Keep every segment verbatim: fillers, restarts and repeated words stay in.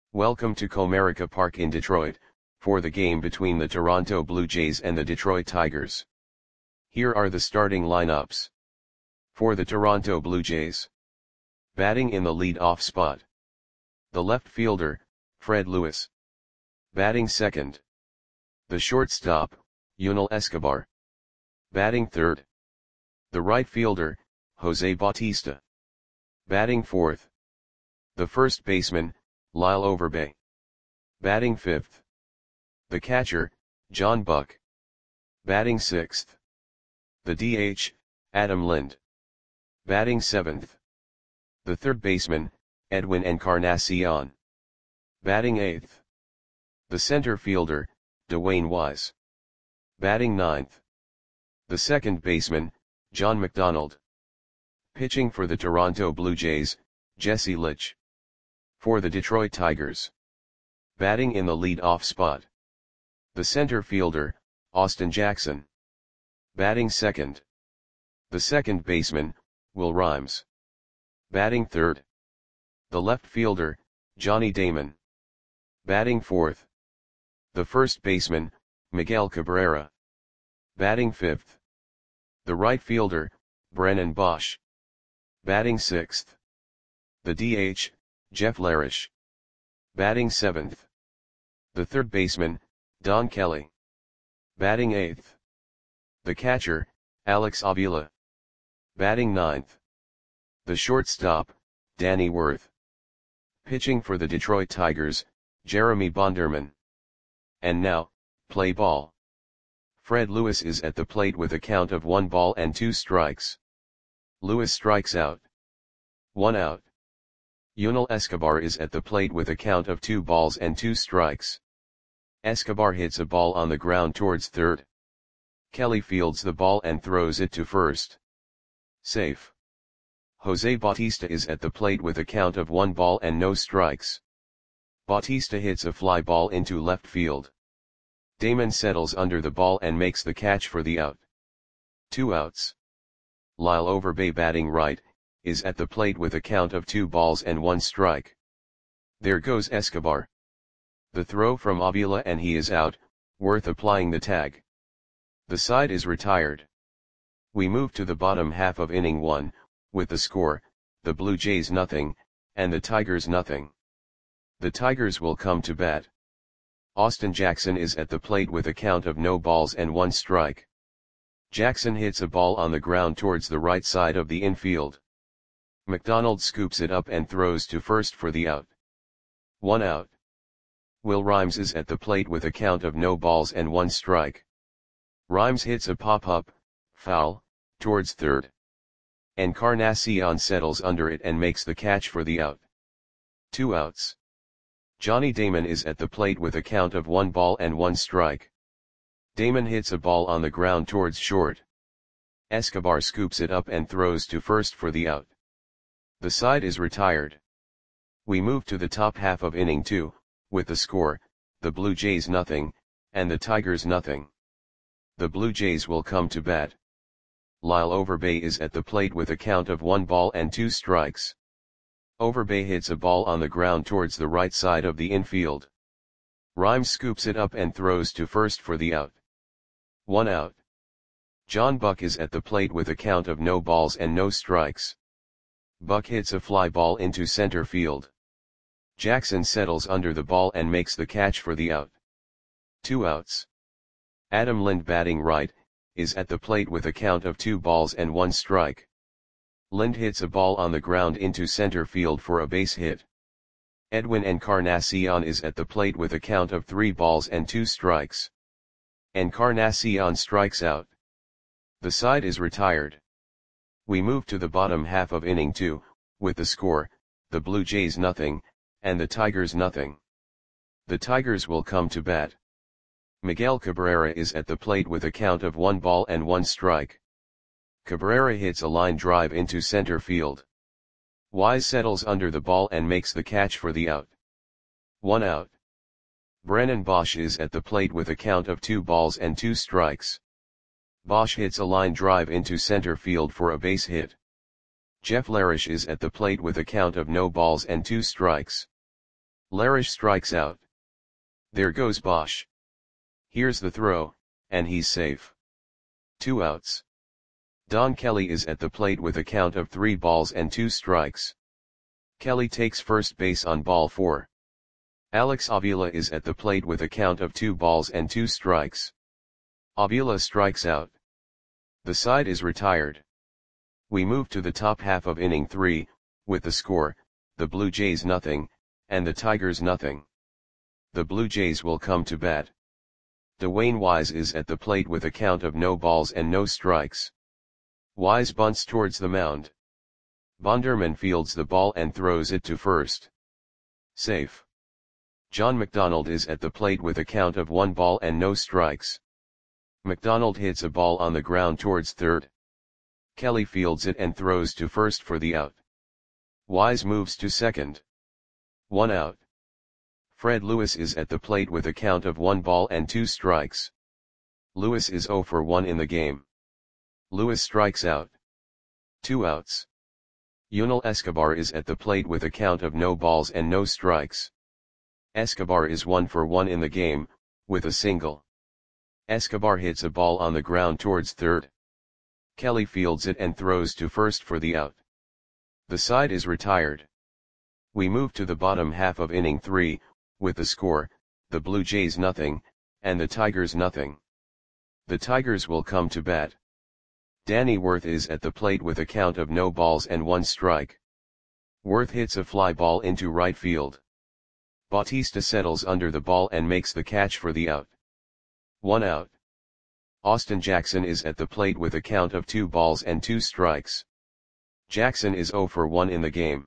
Welcome to Comerica Park in Detroit, for the game between the Toronto Blue Jays and the Detroit Tigers. Here are the starting lineups. For the Toronto Blue Jays. Batting in the lead-off spot. The left fielder, Fred Lewis. Batting second. The shortstop, Yunel Escobar. Batting third. The right fielder, Jose Bautista. Batting fourth. The first baseman, Lyle Overbay. Batting fifth. The catcher, John Buck. Batting sixth. The D H, Adam Lind. Batting seventh. The third baseman, Edwin Encarnacion. Batting eighth. The center fielder, Dwayne Wise. Batting ninth. The second baseman, John McDonald. Pitching for the Toronto Blue Jays, Jesse Litch. For the Detroit Tigers. Batting in the lead-off spot. The center fielder, Austin Jackson. Batting second. The second baseman, Will Rhymes. Batting third. The left fielder, Johnny Damon. Batting fourth. The first baseman, Miguel Cabrera. Batting fifth. The right fielder, Brennan Bosch. Batting sixth. The D H, Jeff Larish. Batting seventh. The third baseman, Don Kelly. Batting eighth. The catcher, Alex Avila. Batting ninth. The shortstop, Danny Worth. Pitching for the Detroit Tigers, Jeremy Bonderman. And now, play ball. Fred Lewis is at the plate with a count of one ball and two strikes. Lewis strikes out. One out. Yunel Escobar is at the plate with a count of two balls and two strikes. Escobar hits a ball on the ground towards third. Kelly fields the ball and throws it to first. Safe. Jose Bautista is at the plate with a count of one ball and no strikes. Bautista hits a fly ball into left field. Damon settles under the ball and makes the catch for the out. Two outs. Lyle Overbay, batting right, is at the plate with a count of two balls and one strike. There goes Escobar. The throw from Avila and he is out, Worth applying the tag. The side is retired. We move to the bottom half of inning one, with the score, the Blue Jays nothing, and the Tigers nothing. The Tigers will come to bat. Austin Jackson is at the plate with a count of no balls and one strike. Jackson hits a ball on the ground towards the right side of the infield. McDonald scoops it up and throws to first for the out. One out. Will Rhymes is at the plate with a count of no balls and one strike. Rhymes hits a pop-up, foul, towards third. Encarnacion settles under it and makes the catch for the out. Two outs. Johnny Damon is at the plate with a count of one ball and one strike. Damon hits a ball on the ground towards short. Escobar scoops it up and throws to first for the out. The side is retired. We move to the top half of inning two, with the score, the Blue Jays nothing, and the Tigers nothing. The Blue Jays will come to bat. Lyle Overbay is at the plate with a count of one ball and two strikes. Overbay hits a ball on the ground towards the right side of the infield. Rhymes scoops it up and throws to first for the out. One out. John Buck is at the plate with a count of no balls and no strikes. Buck hits a fly ball into center field. Jackson settles under the ball and makes the catch for the out. Two outs. Adam Lind, batting right, is at the plate with a count of two balls and one strike. Lind hits a ball on the ground into center field for a base hit. Edwin Encarnacion is at the plate with a count of three balls and two strikes. Encarnacion strikes out. The side is retired. We move to the bottom half of inning two, with the score, the Blue Jays nothing, and the Tigers nothing. The Tigers will come to bat. Miguel Cabrera is at the plate with a count of one ball and one strike. Cabrera hits a line drive into center field. Wise settles under the ball and makes the catch for the out. One out. Brennan Bosch is at the plate with a count of two balls and two strikes. Bosch hits a line drive into center field for a base hit. Jeff Larish is at the plate with a count of no balls and two strikes. Larish strikes out. There goes Bosch. Here's the throw, and he's safe. Two outs. Don Kelly is at the plate with a count of three balls and two strikes. Kelly takes first base on ball four. Alex Avila is at the plate with a count of two balls and two strikes. Avila strikes out. The side is retired. We move to the top half of inning three, with the score, the Blue Jays nothing, and the Tigers nothing. The Blue Jays will come to bat. Dwayne Wise is at the plate with a count of no balls and no strikes. Wise bunts towards the mound. Bonderman fields the ball and throws it to first. Safe. John McDonald is at the plate with a count of one ball and no strikes. McDonald hits a ball on the ground towards third. Kelly fields it and throws to first for the out. Wise moves to second. One out. Fred Lewis is at the plate with a count of one ball and two strikes. Lewis is oh for one in the game. Lewis strikes out. Two outs. Yunel Escobar is at the plate with a count of no balls and no strikes. Escobar is one for one in the game, with a single. Escobar hits a ball on the ground towards third. Kelly fields it and throws to first for the out. The side is retired. We move to the bottom half of inning three, with the score, the Blue Jays nothing, and the Tigers nothing. The Tigers will come to bat. Danny Worth is at the plate with a count of no balls and one strike. Worth hits a fly ball into right field. Bautista settles under the ball and makes the catch for the out. One out. Austin Jackson is at the plate with a count of two balls and two strikes. Jackson is oh for one in the game.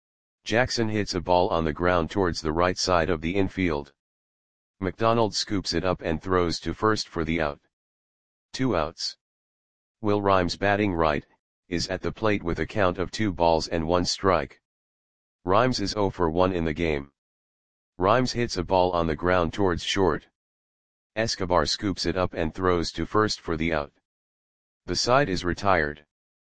Jackson hits a ball on the ground towards the right side of the infield. McDonald scoops it up and throws to first for the out. Two outs. Will Rhymes, batting right, is at the plate with a count of two balls and one strike. Rhymes is oh for one in the game. Rhymes hits a ball on the ground towards short. Escobar scoops it up and throws to first for the out. The side is retired.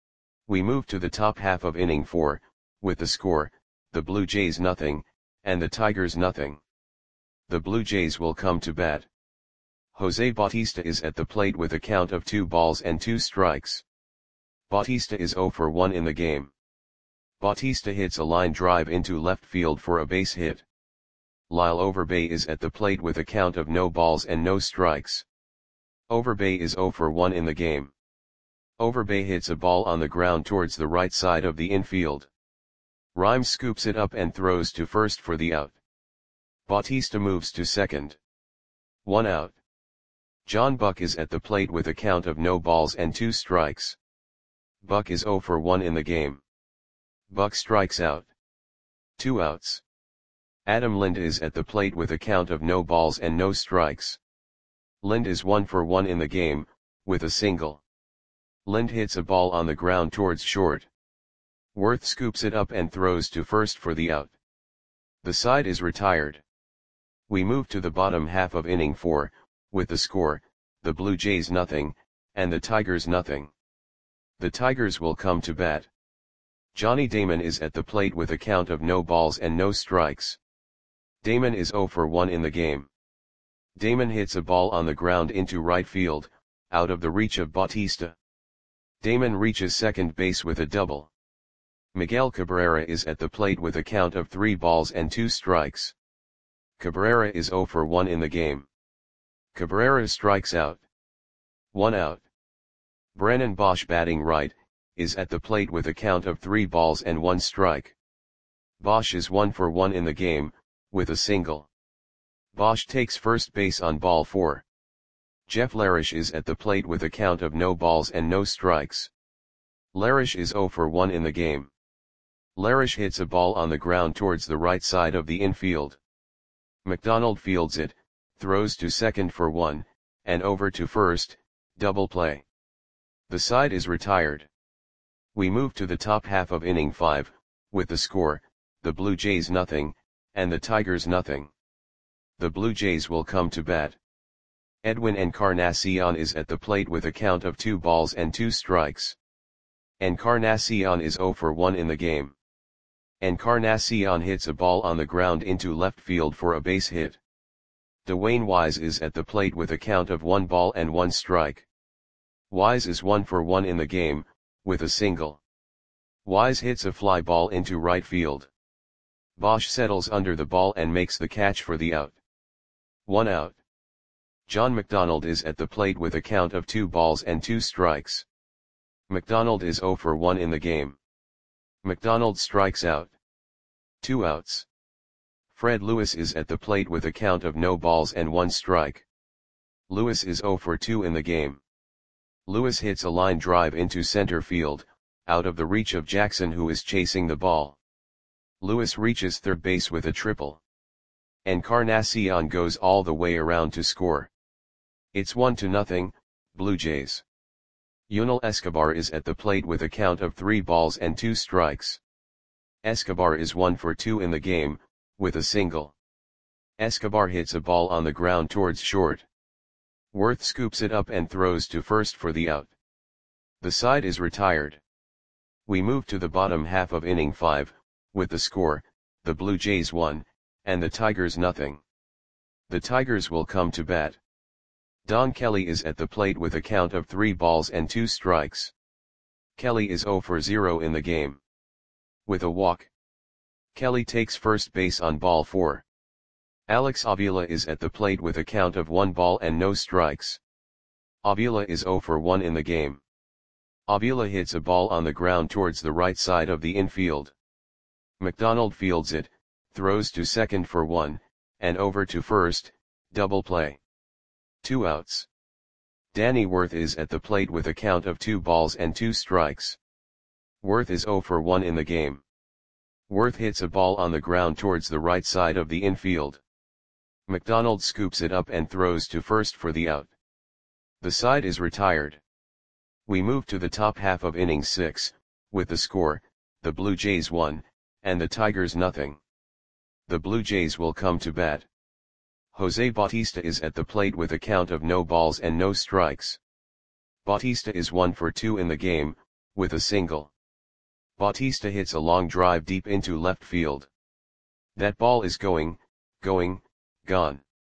We move to the top half of inning four, with the score, the Blue Jays nothing, and the Tigers nothing. The Blue Jays will come to bat. Jose Bautista is at the plate with a count of two balls and two strikes. Bautista is oh for one in the game. Bautista hits a line drive into left field for a base hit. Lyle Overbay is at the plate with a count of no balls and no strikes. Overbay is oh for one in the game. Overbay hits a ball on the ground towards the right side of the infield. Rhymes scoops it up and throws to first for the out. Bautista moves to second. One out. John Buck is at the plate with a count of no balls and two strikes. Buck is oh for one in the game. Buck strikes out. Two outs. Adam Lind is at the plate with a count of no balls and no strikes. Lind is one for one in the game, with a single. Lind hits a ball on the ground towards short. Worth scoops it up and throws to first for the out. The side is retired. We move to the bottom half of inning four, with the score, the Blue Jays nothing, and the Tigers nothing. The Tigers will come to bat. Johnny Damon is at the plate with a count of no balls and no strikes. Damon is oh for one in the game. Damon hits a ball on the ground into right field, out of the reach of Bautista. Damon reaches second base with a double. Miguel Cabrera is at the plate with a count of three balls and two strikes. Cabrera is oh for one in the game. Cabrera strikes out. One out. Brennan Bosch, batting right, is at the plate with a count of three balls and one strike. Bosch is one for one in the game, with a single. Bosch takes first base on ball four. Jeff Larish is at the plate with a count of no balls and no strikes. Larish is oh for one in the game. Larish hits a ball on the ground towards the right side of the infield. McDonald fields it, throws to second for one, and over to first, double play. The side is retired. We move to the top half of inning five, with the score, the Blue Jays nothing, and the Tigers nothing. The Blue Jays will come to bat. Edwin Encarnacion is at the plate with a count of two balls and two strikes. Encarnacion is oh for one in the game. Encarnacion hits a ball on the ground into left field for a base hit. Dwayne Wise is at the plate with a count of one ball and one strike. Wise is one for one in the game, with a single. Wise hits a fly ball into right field. Bosch settles under the ball and makes the catch for the out. One out. John McDonald is at the plate with a count of two balls and two strikes. McDonald is zero for one in the game. McDonald strikes out. Two outs. Fred Lewis is at the plate with a count of no balls and one strike. Lewis is zero for two in the game. Lewis hits a line drive into center field, out of the reach of Jackson, who is chasing the ball. Lewis reaches third base with a triple. Encarnacion goes all the way around to score. It's one to nothing, Blue Jays. Yunel Escobar is at the plate with a count of three balls and two strikes. Escobar is one for two in the game, with a single. Escobar hits a ball on the ground towards short. Worth scoops it up and throws to first for the out. The side is retired. We move to the bottom half of inning five, with the score, the Blue Jays one, and the Tigers nothing. The Tigers will come to bat. Don Kelly is at the plate with a count of three balls and two strikes. Kelly is zero for zero in the game. With a walk, Kelly takes first base on ball four. Alex Avila is at the plate with a count of one ball and no strikes. Avila is zero for one in the game. Avila hits a ball on the ground towards the right side of the infield. McDonald fields it, throws to second for one, and over to first, double play. Two outs. Danny Worth is at the plate with a count of two balls and two strikes. Worth is zero for one in the game. Worth hits a ball on the ground towards the right side of the infield. McDonald scoops it up and throws to first for the out. The side is retired. We move to the top half of inning six, with the score, the Blue Jays one, and the Tigers nothing. The Blue Jays will come to bat. Jose Bautista is at the plate with a count of no balls and no strikes. Bautista is one for two in the game, with a single. Bautista hits a long drive deep into left field. That ball is going, going, gone.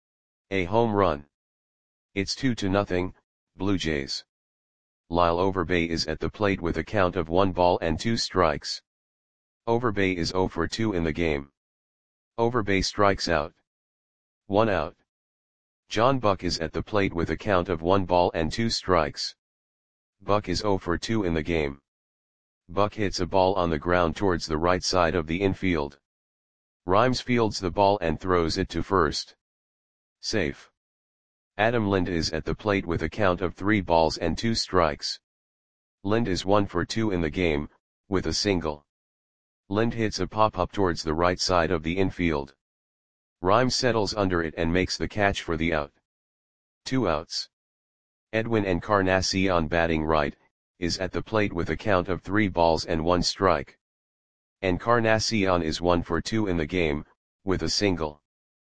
A home run. It's two to nothing, Blue Jays. Lyle Overbay is at the plate with a count of one ball and two strikes. Overbay is zero for two in the game. Overbay strikes out. One out. John Buck is at the plate with a count of one ball and two strikes. Buck is zero for two in the game. Buck hits a ball on the ground towards the right side of the infield. Rhymes fields the ball and throws it to first. Safe. Adam Lind is at the plate with a count of three balls and two strikes. Lind is one for two in the game, with a single. Lind hits a pop-up towards the right side of the infield. Rhymes settles under it and makes the catch for the out. Two outs. Edwin Encarnacion, batting right, is at the plate with a count of three balls and one strike. Encarnacion is one for two in the game, with a single.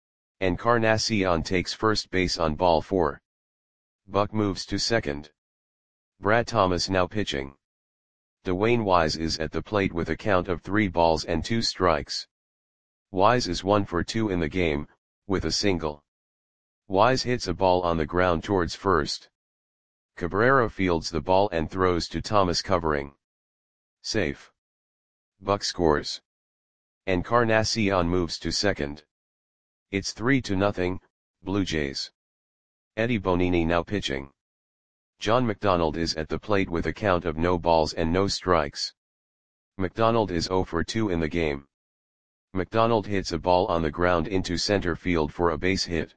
Encarnacion takes first base on ball four. Buck moves to second. Brad Thomas now pitching. Dwayne Wise is at the plate with a count of three balls and two strikes. Wise is one for two in the game, with a single. Wise hits a ball on the ground towards first. Cabrera fields the ball and throws to Thomas, covering. Safe. Buck scores. Encarnacion moves to second. It's three to nothing, Blue Jays. Eddie Bonini now pitching. John McDonald is at the plate with a count of no balls and no strikes. McDonald is zero for two in the game. McDonald hits a ball on the ground into center field for a base hit.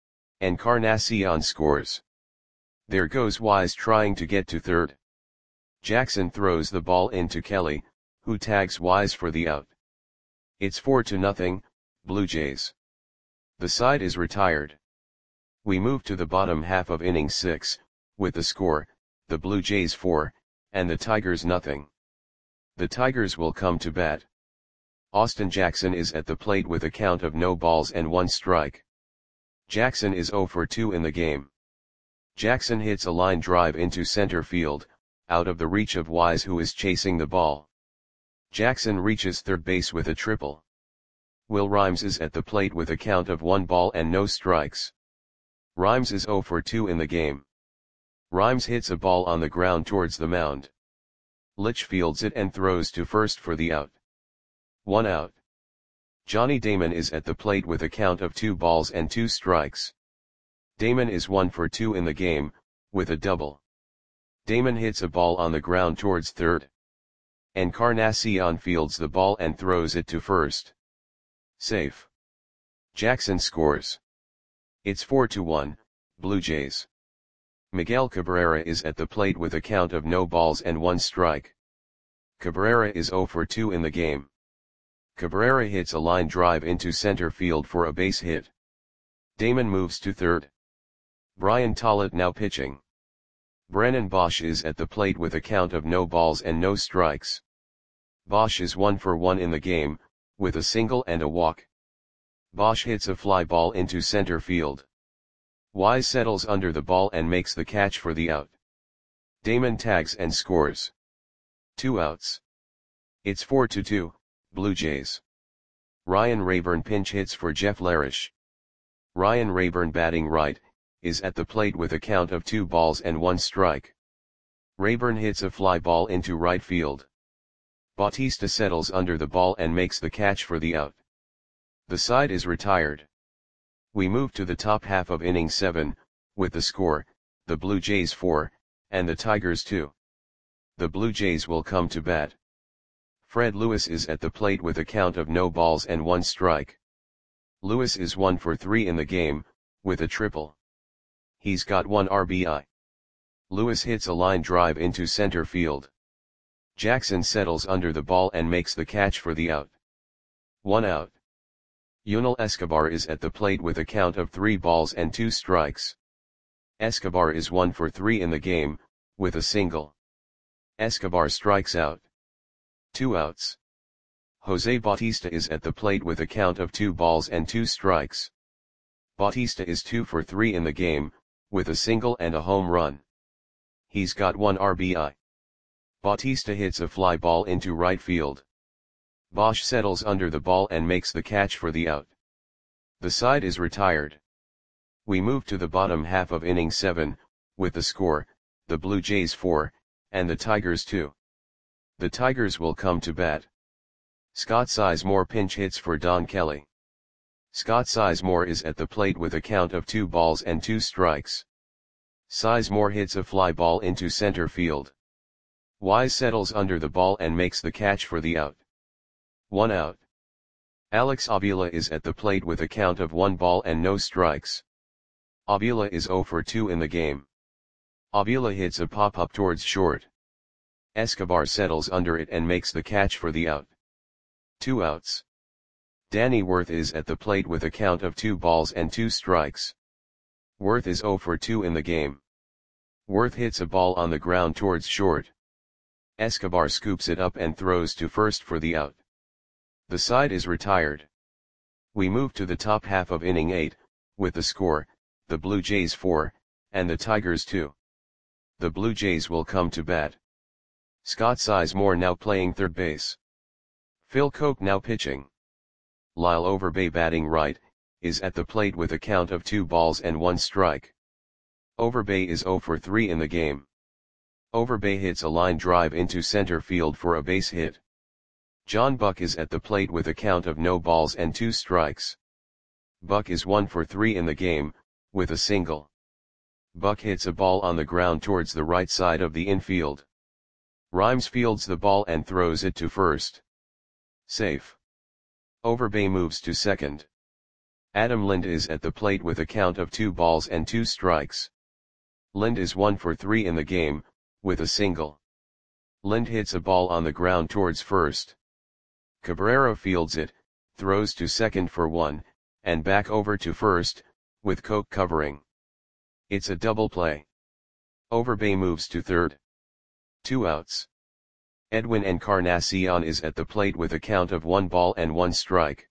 Encarnacion scores. There goes Wise trying to get to third. Jackson throws the ball into Kelly, who tags Wise for the out. It's four to nothing, Blue Jays. The side is retired. We move to the bottom half of inning six, with the score, the Blue Jays four, and the Tigers nothing. The Tigers will come to bat. Austin Jackson is at the plate with a count of no balls and one strike. Jackson is zero for two in the game. Jackson hits a line drive into center field, out of the reach of Wise, who is chasing the ball. Jackson reaches third base with a triple. Will Rhymes is at the plate with a count of one ball and no strikes. Rhymes is zero for two in the game. Rhymes hits a ball on the ground towards the mound. Litch fields it and throws to first for the out. One out. Johnny Damon is at the plate with a count of two balls and two strikes. Damon is one for two in the game, with a double. Damon hits a ball on the ground towards third. Encarnacion fields the ball and throws it to first. Safe. Jackson scores. It's four to one, Blue Jays. Miguel Cabrera is at the plate with a count of no balls and one strike. Cabrera is zero for two in the game. Cabrera hits a line drive into center field for a base hit. Damon moves to third. Brian Tollett now pitching. Brennan Bosch is at the plate with a count of no balls and no strikes. Bosch is one for one in the game, with a single and a walk. Bosch hits a fly ball into center field. Wise settles under the ball and makes the catch for the out. Damon tags and scores. Two outs. It's four to two, Blue Jays. Ryan Rayburn pinch hits for Jeff Larish. Ryan Rayburn, batting right, is at the plate with a count of two balls and one strike. Rayburn hits a fly ball into right field. Bautista settles under the ball and makes the catch for the out. The side is retired. We move to the top half of inning seven, with the score, the Blue Jays four, and the Tigers two. The Blue Jays will come to bat. Fred Lewis is at the plate with a count of no balls and one strike. Lewis is one for three in the game, with a triple. He's got one R B I. Lewis hits a line drive into center field. Jackson settles under the ball and makes the catch for the out. One out. Yunel Escobar is at the plate with a count of three balls and two strikes. Escobar is one for three in the game, with a single. Escobar strikes out. Two outs. Jose Bautista is at the plate with a count of two balls and two strikes. Bautista is two for three in the game, with a single and a home run. He's got one R B I. Bautista hits a fly ball into right field. Bosch settles under the ball and makes the catch for the out. The side is retired. We move to the bottom half of inning seven, with the score, the Blue Jays four, and the Tigers two. The Tigers will come to bat. Scott Sizemore pinch hits for Don Kelly. Scott Sizemore is at the plate with a count of two balls and two strikes. Sizemore hits a fly ball into center field. Wise settles under the ball and makes the catch for the out. One out. Alex Avila is at the plate with a count of one ball and no strikes. Avila is zero for two in the game. Avila hits a pop-up towards short. Escobar settles under it and makes the catch for the out. Two outs. Danny Worth is at the plate with a count of two balls and two strikes. Worth is zero for two in the game. Worth hits a ball on the ground towards short. Escobar scoops it up and throws to first for the out. The side is retired. We move to the top half of inning eight, with the score, the Blue Jays four, and the Tigers two. The Blue Jays will come to bat. Scott Sizemore now playing third base. Phil Coke now pitching. Lyle Overbay, batting right, is at the plate with a count of two balls and one strike. Overbay is zero for three in the game. Overbay hits a line drive into center field for a base hit. John Buck is at the plate with a count of no balls and two strikes. Buck is one for three in the game, with a single. Buck hits a ball on the ground towards the right side of the infield. Rhymes fields the ball and throws it to first. Safe. Overbay moves to second. Adam Lind is at the plate with a count of two balls and two strikes. Lind is one for three in the game, with a single. Lind hits a ball on the ground towards first. Cabrera fields it, throws to second for one, and back over to first, with Coke covering. It's a double play. Overbay moves to third. Two outs. Edwin Encarnacion is at the plate with a count of one ball and one strike.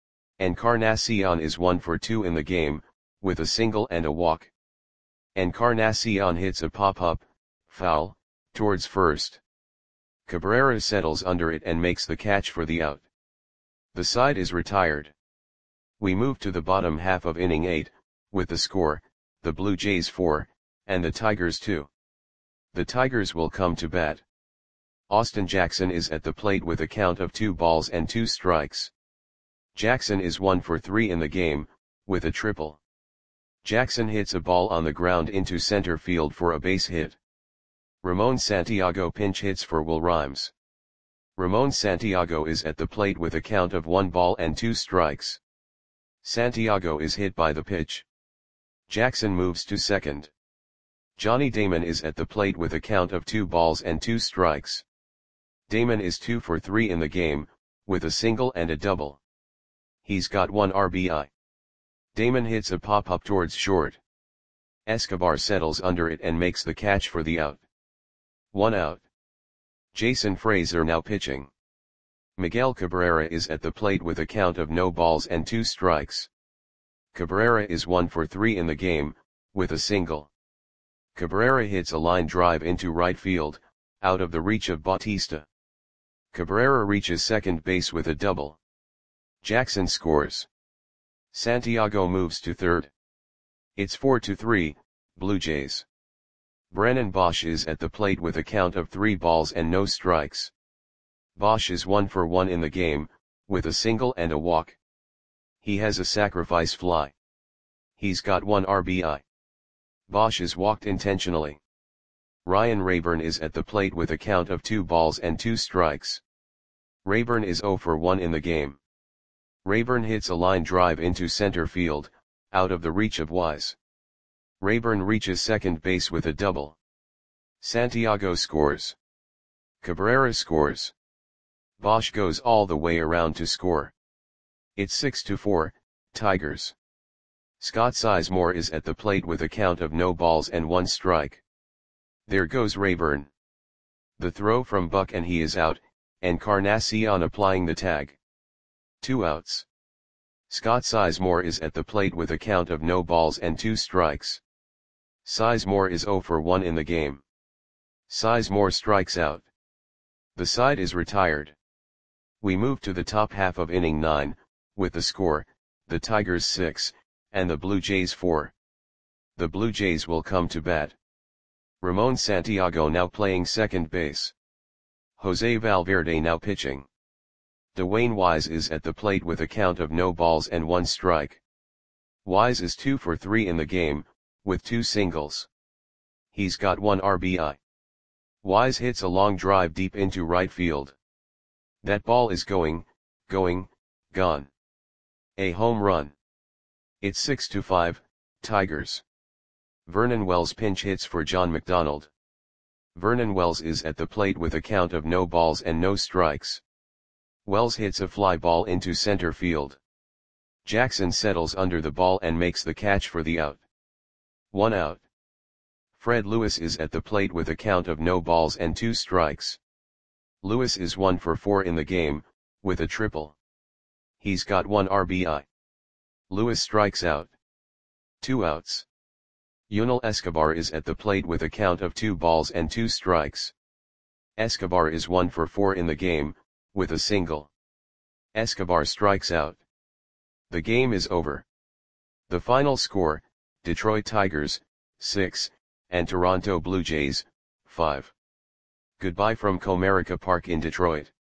Encarnacion is one for two in the game, with a single and a walk. Encarnacion hits a pop-up, foul, towards first. Cabrera settles under it and makes the catch for the out. The side is retired. We move to the bottom half of inning eight, with the score, the Blue Jays four, and the Tigers two. The Tigers will come to bat. Austin Jackson is at the plate with a count of two balls and two strikes. Jackson is one for three in the game, with a triple. Jackson hits a ball on the ground into center field for a base hit. Ramon Santiago pinch hits for Will Rhymes. Ramon Santiago is at the plate with a count of one ball and two strikes. Santiago is hit by the pitch. Jackson moves to second. Johnny Damon is at the plate with a count of two balls and two strikes. Damon is two for three in the game, with a single and a double. He's got one R B I. Damon hits a pop-up towards short. Escobar settles under it and makes the catch for the out. One out. Jason Frazier now pitching. Miguel Cabrera is at the plate with a count of no balls and two strikes. Cabrera is one for three in the game, with a single. Cabrera hits a line drive into right field, out of the reach of Bautista. Cabrera reaches second base with a double. Jackson scores. Santiago moves to third. It's four to three, Blue Jays. Brennan Bosch is at the plate with a count of three balls and no strikes. Bosch is one for one in the game, with a single and a walk. He has a sacrifice fly. He's got one R B I. Bosch is walked intentionally. Ryan Rayburn is at the plate with a count of two balls and two strikes. Rayburn is zero for one in the game. Rayburn hits a line drive into center field, out of the reach of Wise. Rayburn reaches second base with a double. Santiago scores. Cabrera scores. Bosch goes all the way around to score. It's six to four, Tigers. Scott Sizemore is at the plate with a count of no balls and one strike. There goes Rayburn. The throw from Buck and he is out, Encarnacion applying the tag. Two outs. Scott Sizemore is at the plate with a count of no balls and two strikes. Sizemore is zero for one in the game. Sizemore strikes out. The side is retired. We move to the top half of inning nine, with the score, the Tigers six, and the Blue Jays four. The Blue Jays will come to bat. Ramon Santiago now playing second base. Jose Valverde now pitching. Dwayne Wise is at the plate with a count of no balls and one strike. Wise is two for three in the game, with two singles. He's got one R B I. Wise hits a long drive deep into right field. That ball is going, going, gone. A home run. It's six to five, Tigers. Vernon Wells pinch hits for John McDonald. Vernon Wells is at the plate with a count of no balls and no strikes. Wells hits a fly ball into center field. Jackson settles under the ball and makes the catch for the out. One out. Fred Lewis is at the plate with a count of no balls and two strikes. Lewis is one for four in the game, with a triple. He's got one R B I. Lewis strikes out. Two outs. Yunel Escobar is at the plate with a count of two balls and two strikes. Escobar is one for four in the game, with a single. Escobar strikes out. The game is over. The final score, Detroit Tigers, six, and Toronto Blue Jays, five. Goodbye from Comerica Park in Detroit.